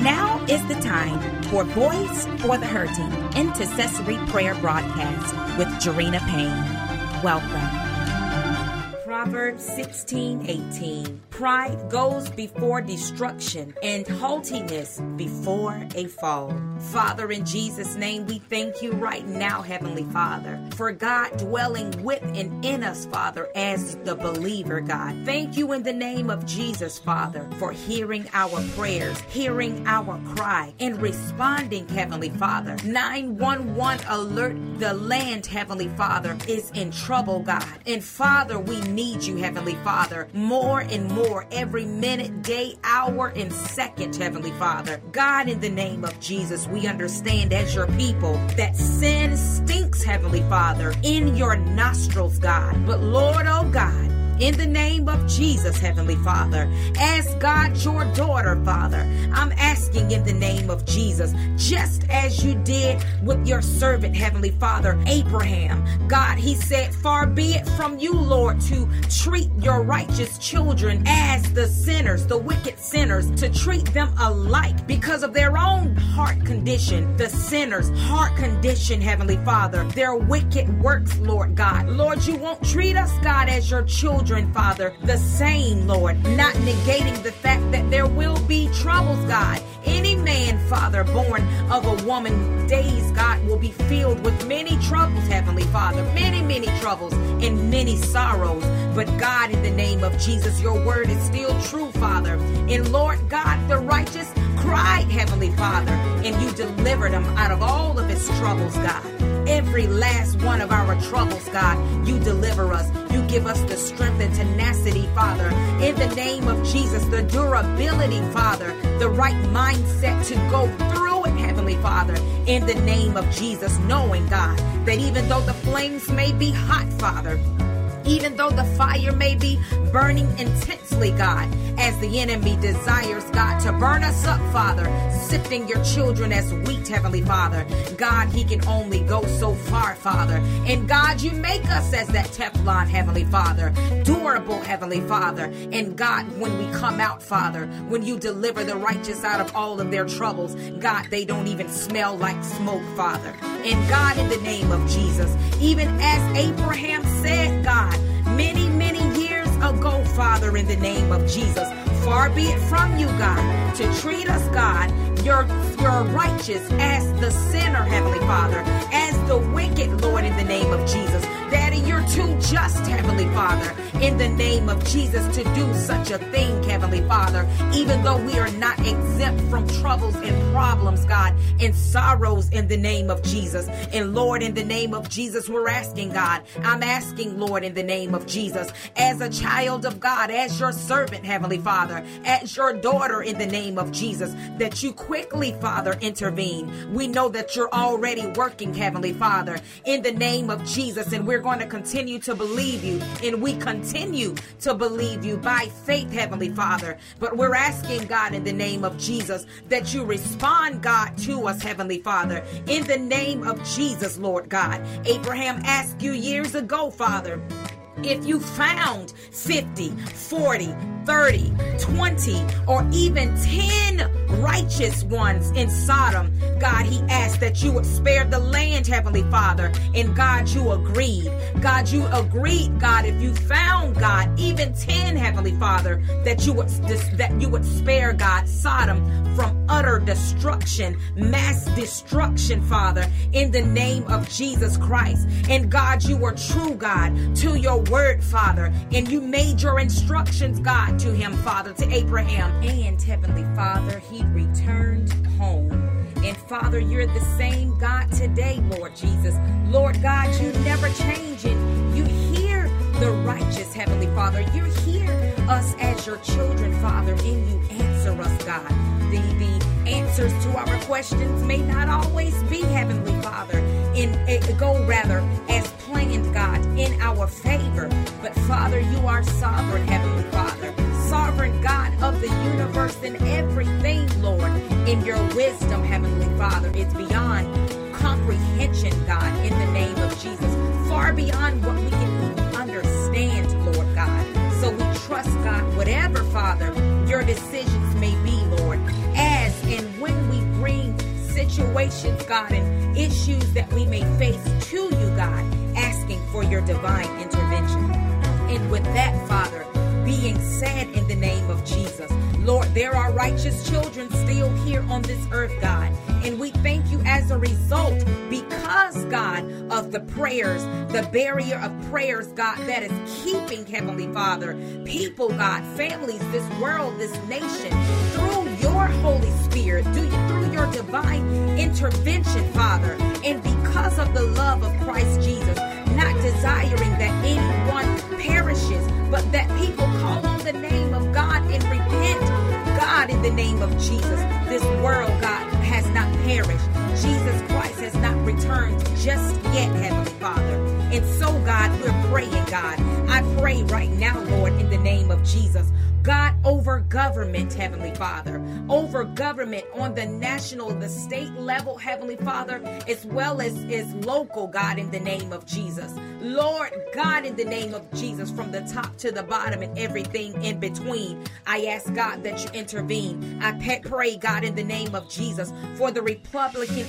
Now is the time for Voice for the Hurting Intercessory Prayer Broadcast with Jarena Payne. Welcome. Proverbs 16:18. Pride goes before destruction and haughtiness before a fall. Father, in Jesus' name, we thank you right now, Heavenly Father, for God dwelling with and in us, Father, as the believer, God. Thank you in the name of Jesus, Father, for hearing our prayers, hearing our cry, and responding, Heavenly Father. 911 alert, the land, Heavenly Father, is in trouble, God. And Father, we need you, Heavenly Father, more and more every minute, day, hour, and second, Heavenly Father. God, in the name of Jesus, we understand as your people that sin stinks, Heavenly Father, in your nostrils, God. But Lord, oh God, in the name of Jesus, Heavenly Father, as God, your daughter, Father, I'm asking in the name of Jesus, just as you did with your servant, Heavenly Father, Abraham. God, he said, far be it from you, Lord, to treat your righteous children as the sinners, the wicked sinners, to treat them alike because of their own heart condition, the sinner's heart condition, Heavenly Father, their wicked works, Lord God. Lord, you won't treat us, God, as your children, Father, the same, Lord, not negating the fact that there will be troubles, God. Any man, Father, born of a woman, days, God, will be filled with many troubles, Heavenly Father, many, many troubles and many sorrows. But God, in the name of Jesus, your word is still true, Father. And Lord God, the righteous cried, Heavenly Father, and you delivered them out of all of his troubles, God. Every last one of our troubles, God, you deliver us. You give us the strength and tenacity, Father. In the name of Jesus, the durability, Father, the right mindset to go through it, Heavenly Father. In the name of Jesus, knowing, God, that even though the flames may be hot, Father, even though the fire may be burning intensely, God, as the enemy desires, God, to burn us up, Father, sifting your children as wheat, Heavenly Father. God, he can only go so far, Father. And God, you make us as that Teflon, Heavenly Father, durable, Heavenly Father. And God, when we come out, Father, when you deliver the righteous out of all of their troubles, God, they don't even smell like smoke, Father. And God, in the name of Jesus, even as Abraham said, God, many, many years ago, Father, in the name of Jesus, far be it from you, God, to treat us, God, your righteous as the sinner, Heavenly Father, as the wicked, Lord, in the name of Jesus. Daddy, you're too just, Heavenly Father, in the name of Jesus, to do such a thing, Heavenly Father, even though we are not exempt from troubles and problems, God, and sorrows in the name of Jesus. And Lord, in the name of Jesus, we're asking, God, I'm asking, Lord, in the name of Jesus, as a child of God, as your servant, Heavenly Father, as your daughter, in the name of Jesus, that you quickly, Father, intervene. We know that you're already working, Heavenly Father, in the name of Jesus, and we're going to continue to believe you, and we continue to believe you by faith, Heavenly Father. But we're asking, God, in the name of Jesus, that you respond, God, to us, Heavenly Father, in the name of Jesus, Lord God. Abraham asked you years ago, Father, if you found 50, 40, 30, 20, or even 10 righteous ones in Sodom, God, he asked that you would spare the land, Heavenly Father. And God, you agreed. God, you agreed, God, if you found, God, even 10, Heavenly Father, that you would spare, God, Sodom from utter destruction, mass destruction, Father, in the name of Jesus Christ. And God, you are true, God, to your word, Father, and you made your instructions, God, to him, Father, to Abraham. And Heavenly Father, he returned home. And Father, you're the same God today, Lord Jesus. Lord God, you never change, and you hear the righteous, Heavenly Father. You hear us as your children, Father, and you answer us, God. The answers to our questions may not always be, Heavenly Father, as planned, God, in our favor. But Father, you are sovereign, Heavenly Father, sovereign God of the universe and everything, Lord. In your wisdom, Heavenly Father, is beyond comprehension, God, in the name of Jesus, far beyond what we can even understand, Lord God. So we trust, God, whatever, Father, your decisions may be, Lord, as and when situations, God, and issues that we may face to you, God, asking for your divine intervention. And with that, Father, being said in the name of Jesus, Lord, there are righteous children still here on this earth, God. And we thank you as a result, because, God, of the prayers, the barrier of prayers, God, that is keeping, Heavenly Father, people, God, families, this world, this nation, through your Holy Spirit, through your divine intervention, Father. And because of the love of Christ Jesus, not desiring that anyone perishes, but that people call on the name of God and repent. God, in the name of Jesus, this world, God, has not perished. Jesus Christ has not returned just yet, Heavenly Father. And so, God, we're praying, God. I pray right now, Lord, in the name of Jesus, God, over government, Heavenly Father, over government on the national, the state level, Heavenly Father, as well as local, God, in the name of Jesus. Lord, God, in the name of Jesus, from the top to the bottom and everything in between, I ask, God, that you intervene. I pray, God, in the name of Jesus, for the Republican,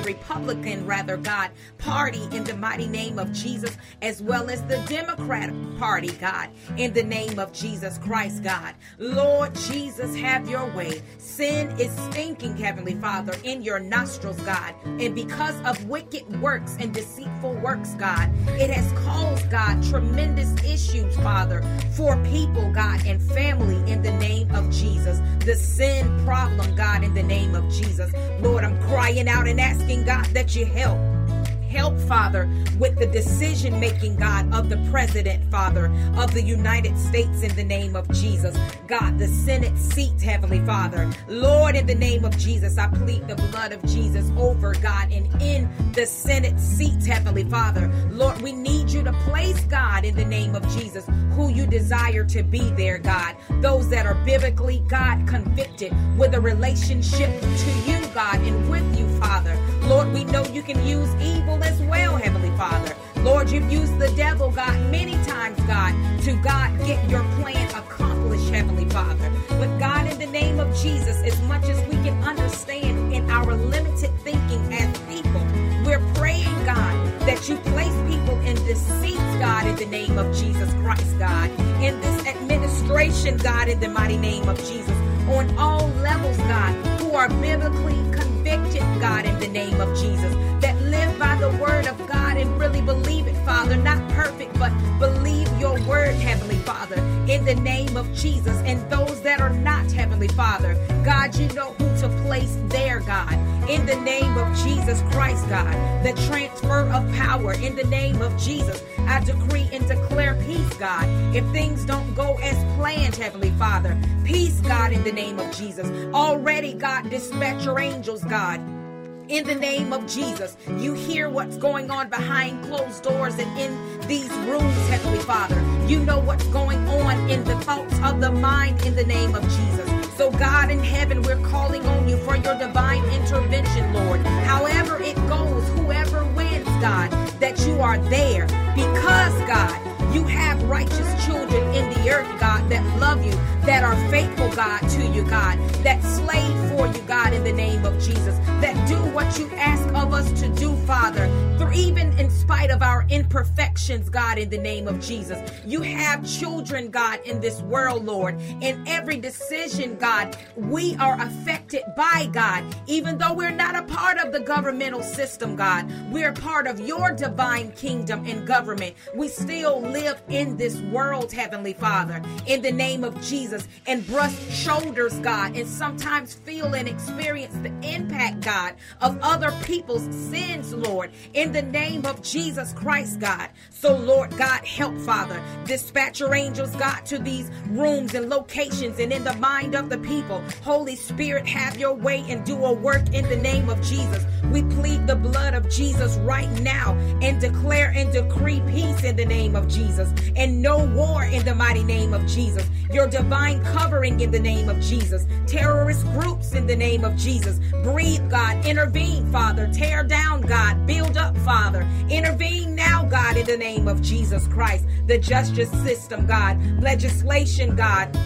God, party, in the mighty name of Jesus, as well as the Democratic Party, God, in the name of Jesus Christ, God. Lord Jesus, have your way. Sin is stinking, Heavenly Father, in your nostrils, God. And because of wicked works and deceitful works, God, it has caused, God, tremendous issues, Father, for people, God, and family, in the name of Jesus. The sin problem, God, in the name of Jesus. Lord, I'm crying out and asking, God, that you help. Help, Father, with the decision-making, God, of the President, Father, of the United States, in the name of Jesus. God, the Senate seat, Heavenly Father. Lord, in the name of Jesus, I plead the blood of Jesus over, God, and in the Senate seat, Heavenly Father. Lord, we need you to place, God, in the name of Jesus, who you desire to be there, God. Those that are biblically, God, convicted with a relationship to you, God, and with you, Father. Lord, we know you can use evil as well, Heavenly Father. Lord, you've used the devil, God, many times, God, to, God, get your plan accomplished, Heavenly Father. But God, in the name of Jesus, as much as we can understand in our limited thinking as people, we're praying, God, that you place people in this seats, God, in the name of Jesus Christ, God, in this administration, God, in the mighty name of Jesus, on all levels, God, who are biblically convicted, God, in the name of Jesus, that live by the word of God and really believe it, Father, not perfect, but believe your word, Heavenly Father, in the name of Jesus. And those that are not, Heavenly Father, God, you know who to place there, God, in the name of Jesus Christ, God, the transfer of power, in the name of Jesus. I decree and declare peace, God. If things don't go as planned, Heavenly Father, peace, God, in the name of Jesus. Already, God, dispatch your angels, God, in the name of Jesus. You hear what's going on behind closed doors and in these rooms, Heavenly Father. You know what's going on in the thoughts of the mind, in the name of Jesus. So, God in heaven, we're calling on you for your divine intervention, Lord. However it goes, whoever wins, God, that you are there, because, God, you have righteous children in the earth, God, that love you, that are faithful, God, to you, God, that slave for you, God, in the name of Jesus, that do what you ask of us to do, Father, even in spite of our imperfections, God, in the name of Jesus. You have children, God, in this world, Lord. In every decision, God, we are affected by, God, even though we're not a part of the governmental system, God. We're part of your divine kingdom and government. We still live in this world, Heavenly Father, in the name of Jesus, and brush shoulders, God, and sometimes feel and experience the impact, God, of other people's sins, Lord, in the name of Jesus Christ, God. So, Lord God, help, Father. Dispatch your angels, God, to these rooms and locations and in the mind of the people. Holy Spirit, have your way and do a work in the name of Jesus. We plead the blood of Jesus right now and declare and decree peace in the name of Jesus, and no war in the mighty name of Jesus. Your divine covering in the name of Jesus. Terrorist groups in the name of Jesus. Breathe, God. Intervene, Father. Tear down, God. Build up, Father. Intervene now, God, in the name of Jesus Christ. The justice system, God. Legislation, God.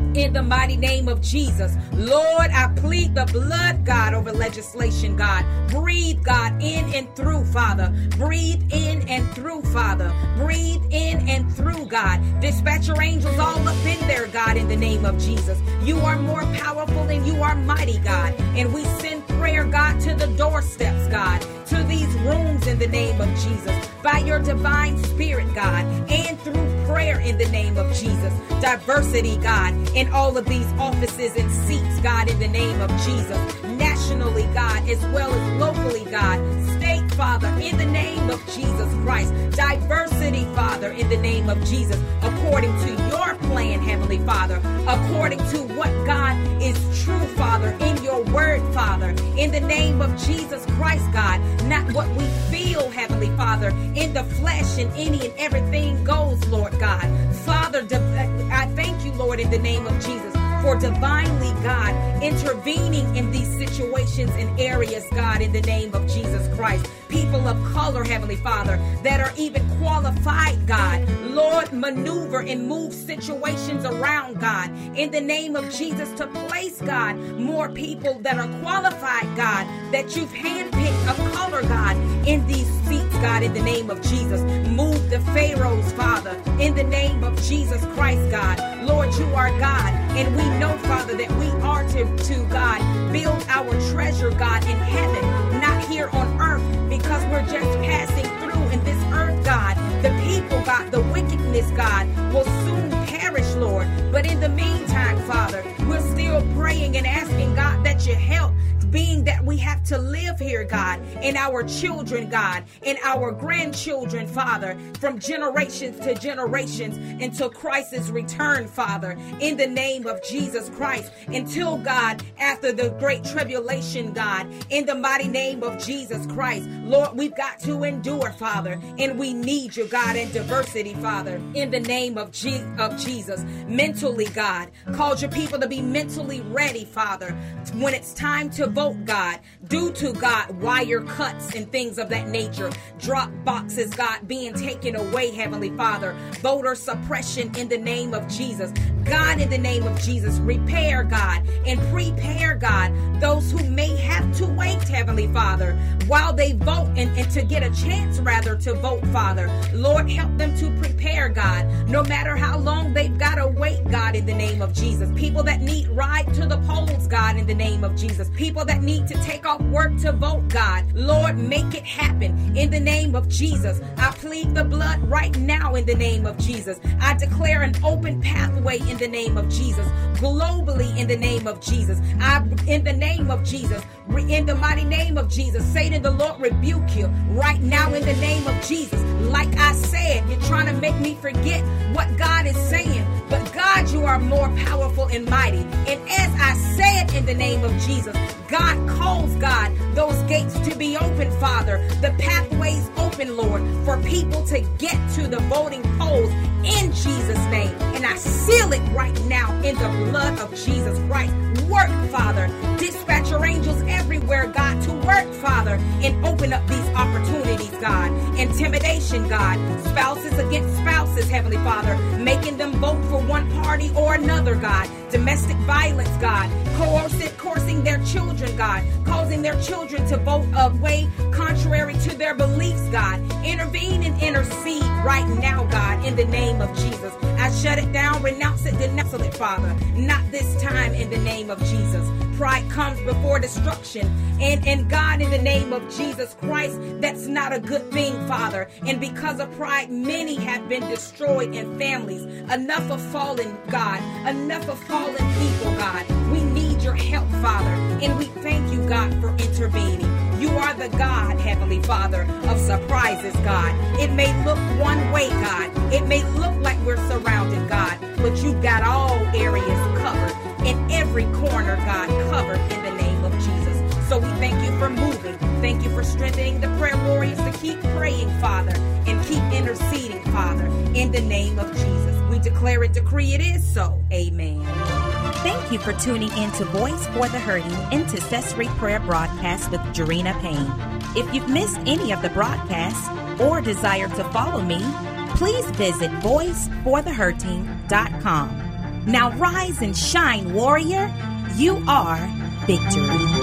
in the mighty name of Jesus. Lord, I plead the blood, God, over legislation, God. Breathe, God, in and through, Father. Breathe in and through, Father. Breathe in and through, God. Dispatch your angels all up in there, God, in the name of Jesus. You are more powerful and you are mighty, God. And we send prayer, God, to the doorsteps, God, to these rooms in the name of Jesus. By your divine spirit, God, and through prayer in the name of Jesus. Diversity, God, in all of these offices and seats, God, in the name of Jesus. Nationally, God, as well as locally, God. State, Father, in the name of Jesus Christ. Diversity, Father, in the name of Jesus, according to your plan, Heavenly Father, according to what, God, is true, Father, in your word, Father, in the name of Jesus Christ, God, not what we feel, Heavenly Father, in the flesh, and any and everything goes, Lord God. Father, I thank you, Lord, in the name of Jesus, for divinely, God, intervening in these situations and areas, God, in the name of Jesus Christ. People of color, Heavenly Father, that are even qualified, God. Lord, maneuver and move situations around, God, in the name of Jesus, to place, God, more people that are qualified, God, that you've handpicked of color, God, in these seats, God, in the name of Jesus. Move the pharaohs, Father, in the name of Jesus Christ, God. Lord, you are God, and we know, Father, that we are to God, build our treasure, God, in heaven, not here on earth, because we're just passing through in this earth, God. The people, God, the wickedness, God, will soon perish, Lord. But in the meantime, Father, we're still praying and asking, God, that you help, being that we have to live here, God, and our children, God, and our grandchildren, Father, from generations to generations until Christ's return, Father, in the name of Jesus Christ, until, God, after the great tribulation, God, in the mighty name of Jesus Christ. Lord, we've got to endure, Father, and we need you, God, in diversity, Father, in the name of Jesus. Mentally, God, cause your people to be mentally ready, Father, when it's time to vote, God, due to, God, wire cuts and things of that nature, drop boxes, God, being taken away, Heavenly Father, voter suppression in the name of Jesus. God, in the name of Jesus, repair, God, and prepare, God, those who may have to wait, Heavenly Father, while they vote and to get a chance, rather, to vote, Father. Lord, help them to prepare, God, no matter how long they've got to wait, God, in the name of Jesus. People that need ride to the polls, God, in the name of Jesus. People that need to take off work to vote, God. Lord, make it happen in the name of Jesus. I plead the blood right now in the name of Jesus. I declare an open pathway in the name of Jesus. Globally in the name of Jesus. In the name of Jesus. In the mighty name of Jesus. Satan, the Lord rebuke you right now in the name of Jesus. Like I said, you're trying to make me forget what God is saying. But God, you are more powerful and mighty. And as I said in the name of Jesus, God calls, God, those gates to be open, Father. The pathways open, Lord, for people to get to the voting polls in Jesus' name. And I seal it right now in the blood of Jesus Christ. Work, Father. Dispatch your angels everywhere, God, to work, Father, and open up these opportunities, God. Intimidation, God. Spouses against spouses, Heavenly Father. Making them vote for one party or another, God. Domestic violence, God. Coercing their children, God. Causing their children to vote a way contrary to their beliefs, God. Intervene and intercede right now, God, in the name of Jesus. I shut it down, renounce it, denounce it, Father. Not this time in the name of Jesus. Pride comes before destruction. And God, in the name of Jesus Christ, that's not a good thing, Father. And because of pride, many have been destroyed in families. Enough of fallen, God. Enough of fallen people, God. We need your help, Father. And we thank you, God, for intervening. You are the God, Heavenly Father, of surprises, God. It may look one way, God. It may look like we're surrounded, God. But you've got all areas covered. In every corner, God, covered in the name of Jesus. So we thank you for moving. Thank you for strengthening the prayer warriors to keep praying, Father, and keep interceding, Father, in the name of Jesus. We declare and decree it is so. Amen. Thank you for tuning in to Voice for the Hurting Intercessory Prayer Broadcast with Jarena Payne. If you've missed any of the broadcasts or desire to follow me, please visit voiceforthehurting.com. Now rise and shine, warrior. You are victory.